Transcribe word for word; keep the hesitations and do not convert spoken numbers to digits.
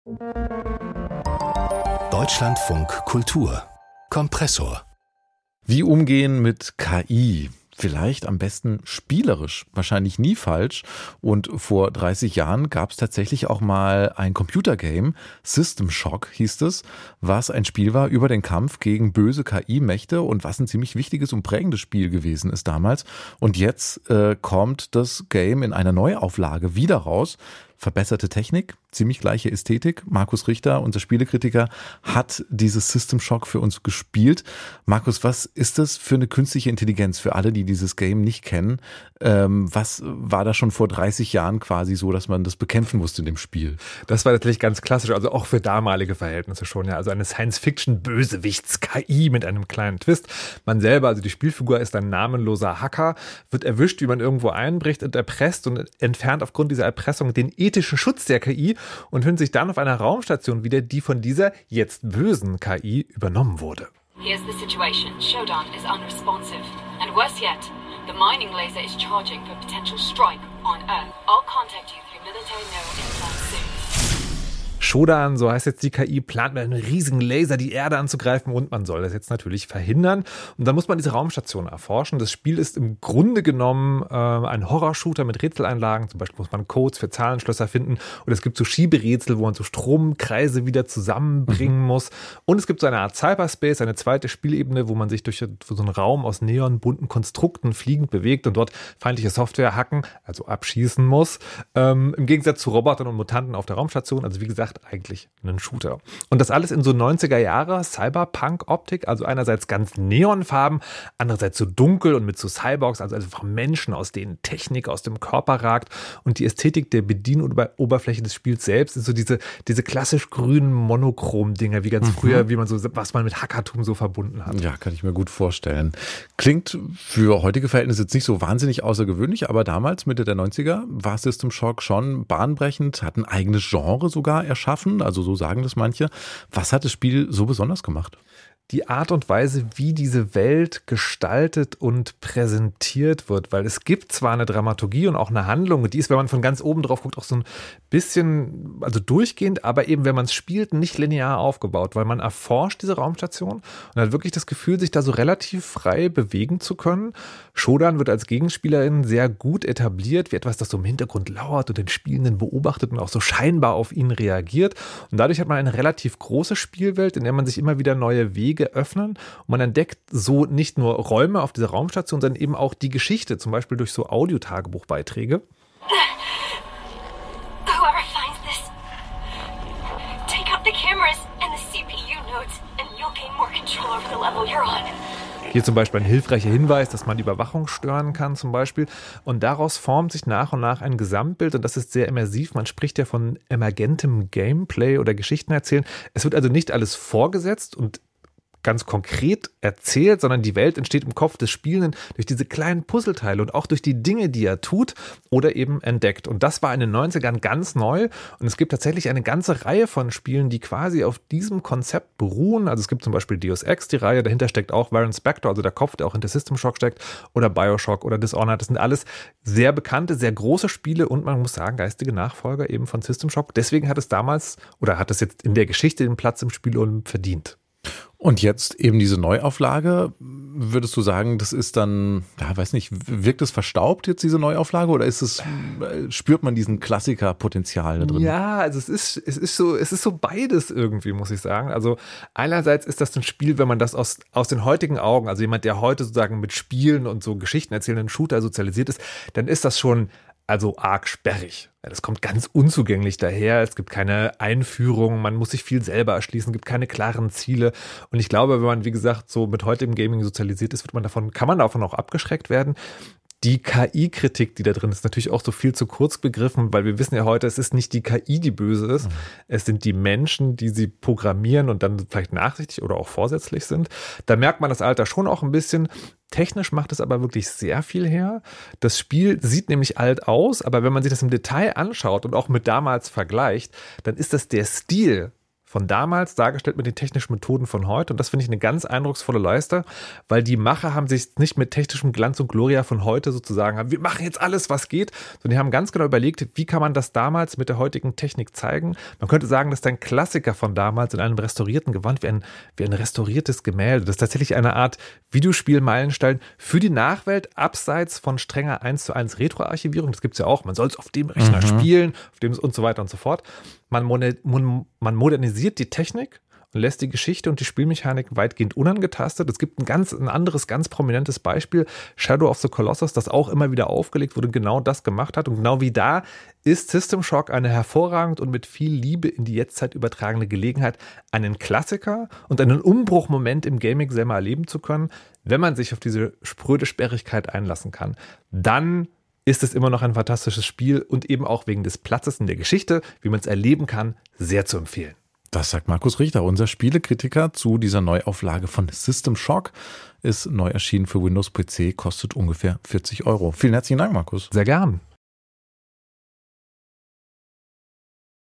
Deutschlandfunk Kultur Kompressor. Wie umgehen mit K I? Vielleicht am besten spielerisch, wahrscheinlich nie falsch. Und vor dreißig Jahren gab es tatsächlich auch mal ein Computergame, System Shock hieß es, was ein Spiel war über den Kampf gegen böse K I-Mächte und was ein ziemlich wichtiges und prägendes Spiel gewesen ist damals. Und jetzt äh, kommt das Game in einer Neuauflage wieder raus. Verbesserte Technik, ziemlich gleiche Ästhetik. Markus Richter, unser Spielekritiker, hat dieses System Shock für uns gespielt. Markus, was ist das für eine künstliche Intelligenz für alle, die dieses Game nicht kennen? Ähm, was war da schon vor dreißig Jahren quasi so, dass man das bekämpfen musste in dem Spiel? Das war natürlich ganz klassisch, also auch für damalige Verhältnisse schon. Ja, also eine Science-Fiction-Bösewichts-K I mit einem kleinen Twist. Man selber, also die Spielfigur, ist ein namenloser Hacker, wird erwischt, wie man irgendwo einbricht und erpresst und entfernt aufgrund dieser Erpressung den ethischen Schutz der K I und findet sich dann auf einer Raumstation wieder, die von dieser jetzt bösen K I übernommen wurde. Here's the situation. Shodan is unresponsive. And worse yet, the mining laser is charging for potential strike on Earth. I'll contact you through military node inside soon. Shodan, so heißt jetzt die K I, plant mit einem riesigen Laser die Erde anzugreifen und man soll das jetzt natürlich verhindern. Und dann muss man diese Raumstation erforschen. Das Spiel ist im Grunde genommen äh, ein Horror-Shooter mit Rätseleinlagen. Zum Beispiel muss man Codes für Zahlenschlösser finden. Und es gibt so Schieberätsel, wo man so Stromkreise wieder zusammenbringen mhm. muss. Und es gibt so eine Art Cyberspace, eine zweite Spielebene, wo man sich durch so einen Raum aus neonbunten Konstrukten fliegend bewegt und dort feindliche Software hacken, also abschießen muss. Ähm, im Gegensatz zu Robotern und Mutanten auf der Raumstation. Also wie gesagt, eigentlich einen Shooter. Und das alles in so neunziger Jahre Cyberpunk-Optik, also einerseits ganz Neonfarben, andererseits so dunkel und mit so Cyborgs, also einfach Menschen, aus denen Technik aus dem Körper ragt. Und die Ästhetik der Bedienoberfläche des Spiels selbst ist so diese, diese klassisch grünen Monochrom-Dinger, wie ganz mhm. früher, wie man so, was man mit Hackertum so verbunden hat. Ja, kann ich mir gut vorstellen. Klingt für heutige Verhältnisse jetzt nicht so wahnsinnig außergewöhnlich, aber damals, Mitte der neunziger, war System Shock schon bahnbrechend, hat ein eigenes Genre sogar erschaffen, also so sagen das manche. Was hat das Spiel so besonders gemacht? Die Art und Weise, wie diese Welt gestaltet und präsentiert wird, weil es gibt zwar eine Dramaturgie und auch eine Handlung, die ist, wenn man von ganz oben drauf guckt, auch so ein bisschen, also durchgehend, aber eben, wenn man es spielt, nicht linear aufgebaut, weil man erforscht diese Raumstation und hat wirklich das Gefühl, sich da so relativ frei bewegen zu können. Shodan wird als Gegenspielerin sehr gut etabliert, wie etwas, das so im Hintergrund lauert und den Spielenden beobachtet und auch so scheinbar auf ihn reagiert. Und dadurch hat man eine relativ große Spielwelt, in der man sich immer wieder neue Wege öffnen und man entdeckt so nicht nur Räume auf dieser Raumstation, sondern eben auch die Geschichte, zum Beispiel durch so Audiotagebuchbeiträge. Whoever finds this, take out the cameras and the C P U nodes and you'll gain more control over the level you're on. Hier zum Beispiel ein hilfreicher Hinweis, dass man die Überwachung stören kann zum Beispiel. Und daraus formt sich nach und nach ein Gesamtbild und das ist sehr immersiv. Man spricht ja von emergentem Gameplay oder Geschichten erzählen. Es wird also nicht alles vorgesetzt und ganz konkret erzählt, sondern die Welt entsteht im Kopf des Spielenden durch diese kleinen Puzzleteile und auch durch die Dinge, die er tut oder eben entdeckt. Und das war in den neunzigern ganz neu und es gibt tatsächlich eine ganze Reihe von Spielen, die quasi auf diesem Konzept beruhen. Also es gibt zum Beispiel Deus Ex, die Reihe, dahinter steckt auch Warren Spector, also der Kopf, der auch hinter System Shock steckt, oder Bioshock oder Dishonored. Das sind alles sehr bekannte, sehr große Spiele und man muss sagen, geistige Nachfolger eben von System Shock. Deswegen hat es damals oder hat es jetzt in der Geschichte den Platz im Spiel verdient. Und jetzt eben diese Neuauflage, würdest du sagen, das ist dann, ja, weiß nicht, wirkt es verstaubt jetzt, diese Neuauflage, oder ist es, spürt man diesen Klassiker-Potenzial da drin? Ja, also es ist, es ist so, es ist so beides irgendwie, muss ich sagen. Also einerseits ist das ein Spiel, wenn man das aus, aus den heutigen Augen, also jemand, der heute sozusagen mit Spielen und so Geschichten erzählenden Shooter sozialisiert ist, dann ist das schon also arg sperrig. Das kommt ganz unzugänglich daher. Es gibt keine Einführung, man muss sich viel selber erschließen, gibt keine klaren Ziele. Und ich glaube, wenn man, wie gesagt, so mit heutigem Gaming sozialisiert ist, wird man davon, kann man davon auch abgeschreckt werden. Die K I-Kritik, die da drin ist, natürlich auch so viel zu kurz begriffen, weil wir wissen ja heute, es ist nicht die K I, die böse ist. Mhm. Es sind die Menschen, die sie programmieren und dann vielleicht nachsichtig oder auch vorsätzlich sind. Da merkt man das Alter schon auch ein bisschen. Technisch macht es aber wirklich sehr viel her. Das Spiel sieht nämlich alt aus, aber wenn man sich das im Detail anschaut und auch mit damals vergleicht, dann ist das der Stil von damals dargestellt mit den technischen Methoden von heute. Und das finde ich eine ganz eindrucksvolle Leiste, weil die Macher haben sich nicht mit technischem Glanz und Gloria von heute sozusagen, wir machen jetzt alles, was geht, sondern die haben ganz genau überlegt, wie kann man das damals mit der heutigen Technik zeigen. Man könnte sagen, das ist ein Klassiker von damals in einem restaurierten Gewand, wie ein, wie ein restauriertes Gemälde. Das ist tatsächlich eine Art Videospiel-Meilenstein für die Nachwelt, abseits von strenger eins zu eins Retro-Archivierung. Das gibt es ja auch. Man soll es auf dem Rechner mhm. spielen, auf dem und so weiter und so fort. Man, man modernisiert die Technik und lässt die Geschichte und die Spielmechanik weitgehend unangetastet. Es gibt ein ganz ein anderes, ganz prominentes Beispiel, Shadow of the Colossus, das auch immer wieder aufgelegt wurde und genau das gemacht hat. Und genau wie da ist System Shock eine hervorragend und mit viel Liebe in die Jetztzeit übertragene Gelegenheit, einen Klassiker und einen Umbruchmoment im Gaming selber erleben zu können. Wenn man sich auf diese spröde Sperrigkeit einlassen kann, dann ist es immer noch ein fantastisches Spiel und eben auch wegen des Platzes in der Geschichte, wie man es erleben kann, sehr zu empfehlen. Das sagt Markus Richter, unser Spielekritiker zu dieser Neuauflage von System Shock. Ist neu erschienen für Windows P C, kostet ungefähr vierzig Euro. Vielen herzlichen Dank, Markus. Sehr gern.